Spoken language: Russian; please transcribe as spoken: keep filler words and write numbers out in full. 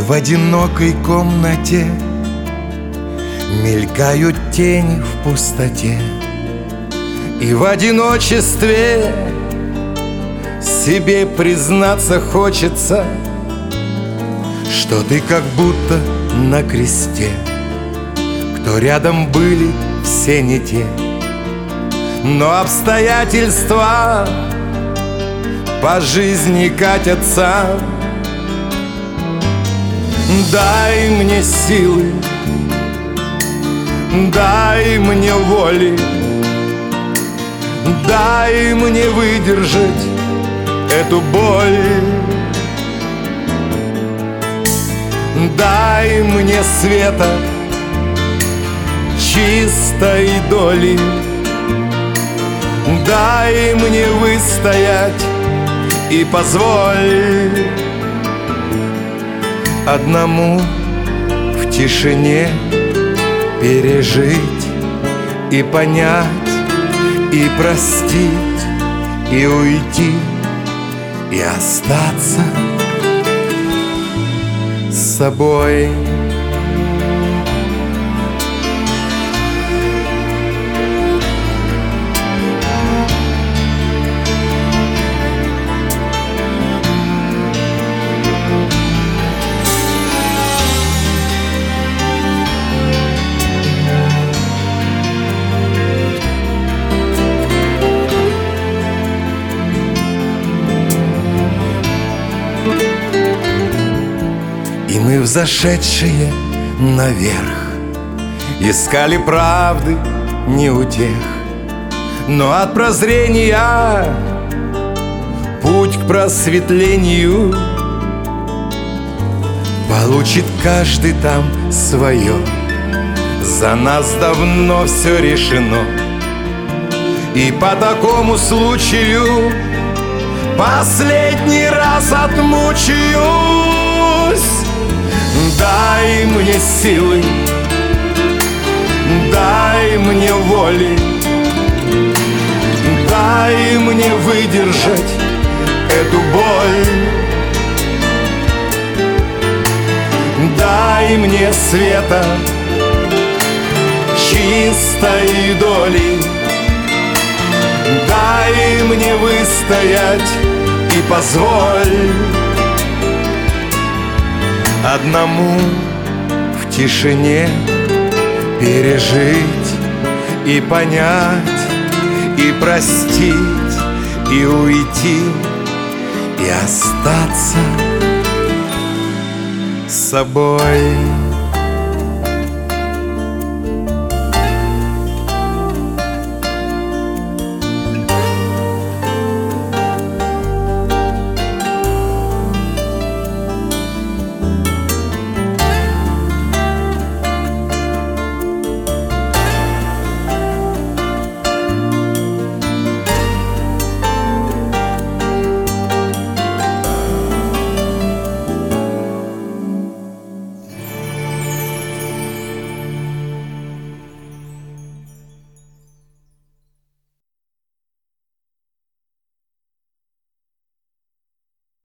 В одинокой комнате мелькают тени в пустоте, и в одиночестве себе признаться хочется, что ты как будто на кресте. Кто рядом были, все не те, но обстоятельства по жизни катятся. Дай мне силы, дай мне воли, дай мне выдержать эту боль. Дай мне света, чистой доли, дай мне выстоять и позволь одному в тишине пережить и понять, и простить, и уйти, и остаться с собой. И мы, взошедшие наверх, искали правды не у тех, но от прозрения путь к просветлению получит каждый там свое. За нас давно все решено, и по такому случаю последний раз отмучаюсь. Дай мне силы, дай мне воли, дай мне выдержать эту боль. Дай мне света, чистой доли, дай мне выстоять и позволь одному в тишине пережить и понять, и простить, и уйти, и остаться с собой.